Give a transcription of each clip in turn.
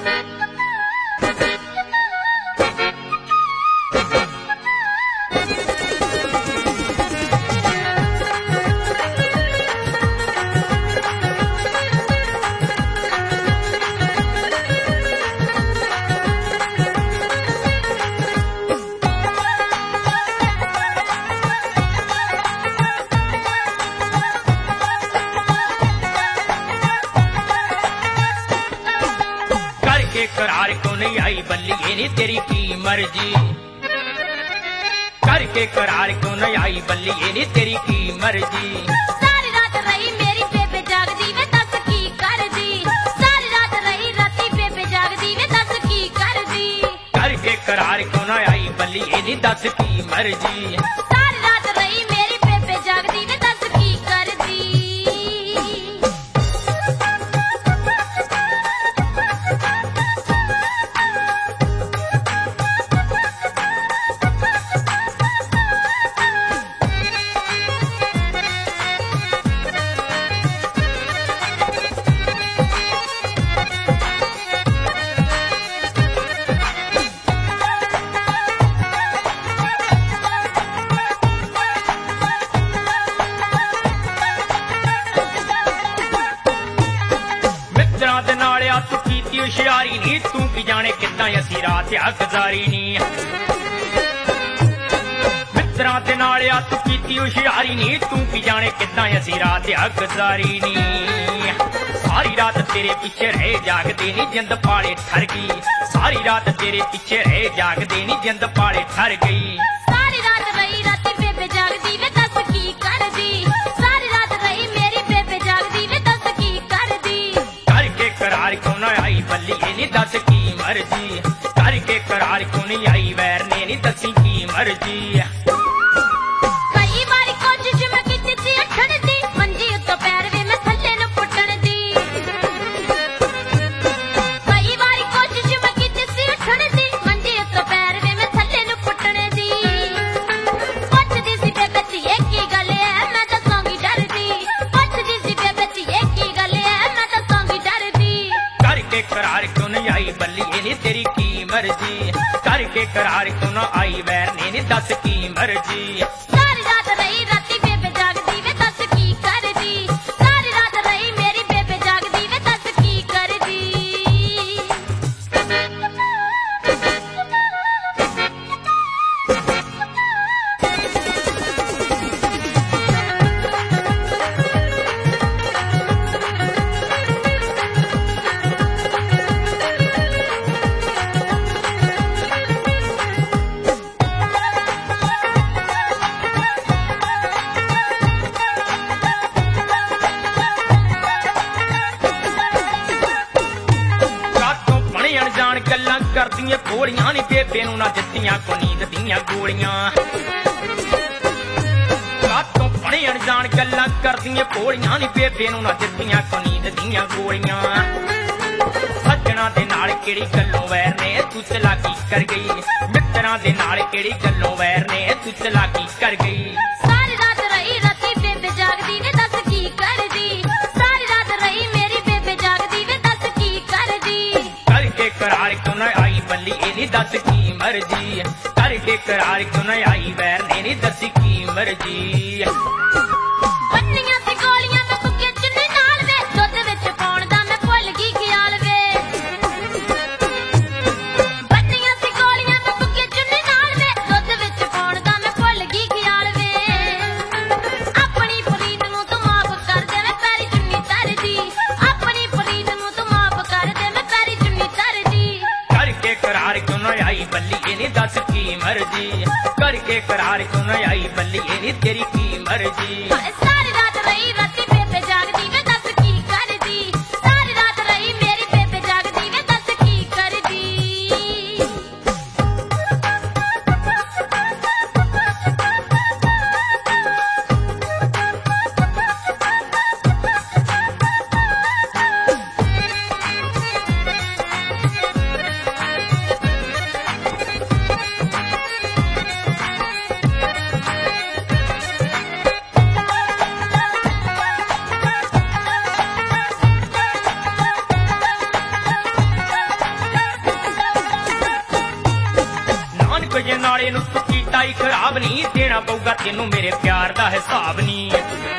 करार क्यों नहीं आई बल्लिए नी तेरी की मर्जी करके करार क्यों नहीं आई बल्लिए नी तेरी की मर्जी। सारी रात रही मेरी बेबे जागदी वे दस की कर दी। सारी रात रही राती बेबे जागदी वे दस की कर दी। करके करार क्यों नहीं आई बल्लिए नी दस की मर्जी। सारी रात रही मेरी बेबे जागदी वे दस की कर दी। तू कीती हुशियारी नी तू की जाने कितना असी रात गुजारी नी। मित्रां दे नाल तू कीती हुशियारी नी तू की जाने कितना असी रात गुजारी नी। सारी रात तेरे पीछे रहे जागदे नी जिंद पाले ठर गई। सारी रात तेरे पीछे रहे जागदे नी जिंद पाले ठर गई। सारी रात रही राती बेबे जागदी वे दस की कर दी। सारी रात रही मेरी बेबे जागदी वे दस की कर दी। करके करार क्यों न आई बल्लिए नी दस की मर्जी। करके करार क्यों नहीं आई वैर ने नी दसी की मर्जी। कई बारी कोशिश मैं कीती सी उठण दी मंजी उत्तों पैर वे मैं थल्ले नूं पुੱਟਣ दी। कई बारी कोशिश मैं कीती सी उठण दी मंजी उत्तों पैर वे मैं थल्ले नूं पुੱਟਣ दी। पुੱਛਦੀ ਸੀ ਬੇਬੇ ਧੀਏ ਕੀ ਗੱਲ ਐ ਮੈਂ ਦੱਸਾਂਗੀ ਡਰਦੀ। ਪੁੱਛਦੀ ਸੀ ਬੇਬੇ ਧੀਏ ਕੀ ਗੱਲ ਐ ਮੈਂ ਦੱਸਾਂਗੀ ਡਰਦੀ। करके करार क्यों नहीं आई बल्लिए नी तेरी की मर्जी। करके करार क्यों न आई वैर ने नी दस की मर्जी। सारी रात रही राती बेबे जागदी वे दस की कर दी। सारी रात रही मेरी बेबे जागदी वे दस की कर दी। गल्लां करदियां घोड़ियां नी बेबे नूं ना दित्तियां को नींद दियां गोलियां। रातों बड़े अनजान गल्लां करदियां घोड़ियां नी बेबे नूं ना दित्तियां को नींद दियां गोलियां। सज्जणा दे नाल केड़ी गल्लों वैर ने तू चलाकी कर गई। मित्रां दे नाल केड़ी गल्लों वैर ने तू चलाकी कर गई। सारी रात रही राती बेबे जागदी वे दस की कर दी। सारी रात रही मेरी बेबे जागदी वे दस की कर दी। करके करार क्यों न आई बल्लिए नी दस की मर्जी। करके करार क्यों न आई वैर ने नी दसी की मर्जी। ਬੰਨੀਆਂ ਸੀ ਗੋਲੀਆਂ ਮੈਂ ਸੁੱਕੇ ਚੁੰਨੀ ਨਾਲ ਵੇ ਦੁੱਧ ਵਿੱਚ ਪਾਉਣ ਦਾ ਮੈਂ ਭੁੱਲ ਗਈ ਖਿਆਲ ਵੇ। ਬੰਨੀਆਂ ਸੀ ਗੋਲੀਆਂ ਮੈਂ ਸੁੱਕੇ ਚੁੰਨੀ ਨਾਲ ਵੇ ਦੁੱਧ ਵਿੱਚ ਪਾਉਣ ਦਾ ਮੈਂ ਭੁੱਲ ਗਈ ਖਿਆਲ ਵੇ। ਆਪਣੀ ਪ੍ਰੀਤ ਨੂੰ ਤੂੰ ਮਾਫ ਕਰ ਦੇ ਮੈਂ ਪੈਰੀ ਚੁੰਨੀ ਤਰਦੀ। ਆਪਣੀ ਪ੍ਰੀਤ ਨੂੰ ਤੂੰ ਮਾਫ ਕਰ ਦੇ ਮੈਂ ਪੈਰੀ ਚੁੰਨੀ ਤਰਦੀ। करके करार क्यों न आई बल्लिए नी दस की मर्जी। करके करार क्यों न आई बल्लिए नी तेरी की मर्जी। सारी रात रही राती बेबे जागदी वे दस की कर दी। सारी रात रही मेरी बेबे जागदी वे दस की कर दी। ਮੁੱਕ ਜੇ ਨਾਲੇ ਨੂੰ ਤੂੰ ਕੀਤਾ ਹੀ ਖਰਾਬ ਨਹੀਂ ਦੇਣਾ ਪਊਗਾ ਤੈਨੂੰ ਮੇਰੇ ਪਿਆਰ ਦਾ ਹਿਸਾਬ ਨਹੀਂ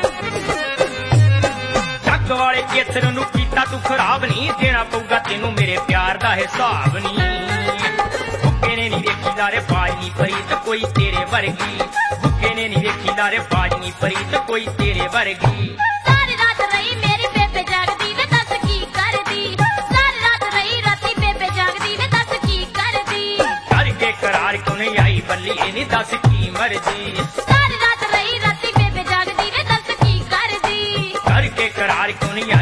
ਜੱਗ ਵਾਲੇ ਕੇਸਰ ਨੂੰ ਕੀਤਾ ਤੂੰ ਖਰਾਬ ਨਹੀਂ ਦੇਣਾ ਪਊਗਾ ਤੈਨੂੰ ਮੇਰੇ ਪਿਆਰ ਦਾ ਹਿਸਾਬ ਨਹੀਂ ਭੁੱਕੇ ਨੇ ਨਹੀਂ ਵੇਖੀ ਲਾਰੇ ਬਾਜ ਨਹੀਂ ਪ੍ਰੀਤ ਕੋਈ ਤੇਰੇ ਵਰਗੀ ਭੁੱਕੇ ਨੇ ਨਹੀਂ ਵੇਖੀ ਲਾਰੇ ਬਾਜ ਨਹੀਂ ਪ੍ਰੀਤ ਕੋਈ ਤੇਰੇ ਵਰਗੀ ਸਾਰੀ ਰਾਤ ਰਹੀ ਮੇਰੀ ਬੇਬੇ ਜਾਗਦੀ ਵੇ ਦੱਸ ਕੀ ਕਰਦੀ ਸਾਰੀ ਰਾਤ ਰਹੀ ਰਾਤੀ ਬੇਬੇ ਜਾਗਦੀ ਵੇ ਦੱਸ ਕੀ ਕਰਦੀ ਕਰਕੇ ਕਰਾਰ ਕਿਉਂ ਨਹੀਂ ਆਈ ਬੱਲੀਏ ਨੀ ਦੱਸ ਕੀ ਮਰਜੀ ਸਾਰੀ ਰਾਤ ਰਹੀ ਰਾਤੀ ਬੇਬੇ ਜਾਗਦੀ ਵੇ ਦੱਸ ਕੀ ਕਰਦੀ ਕਰਕੇ ਕਰਾਰ ਕਿਉਂ ਨਹੀਂ